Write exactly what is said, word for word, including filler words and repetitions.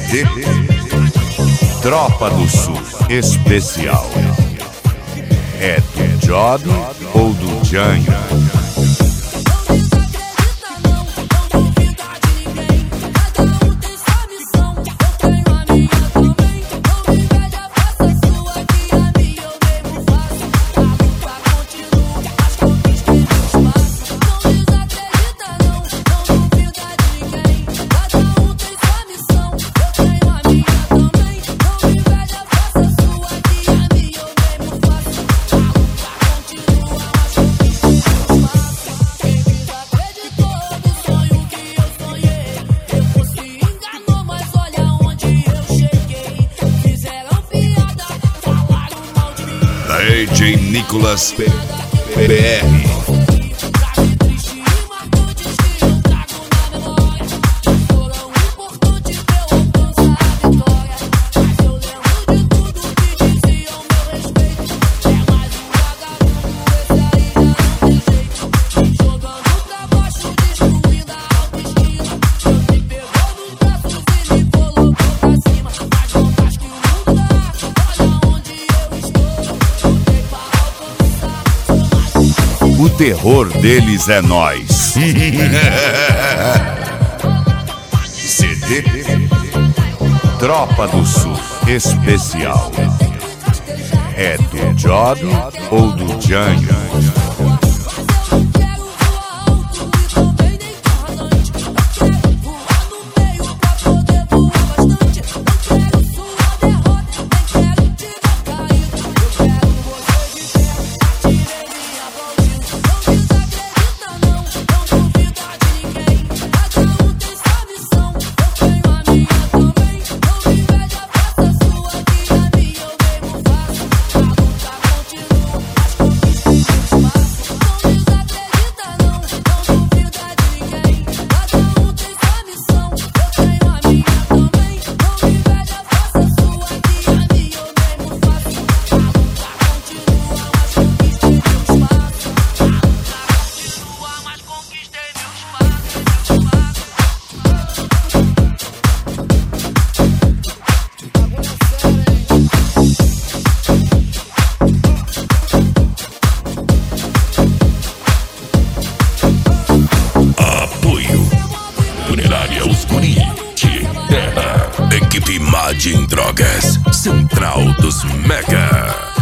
D Tropa do Sul Especial. É do Job ou do Django? D J Nicolas B R. O terror deles é nós. C D Tropa do Sul Especial. É do Job ou do Django? Equipe Imagem Drogas, Central dos Mega.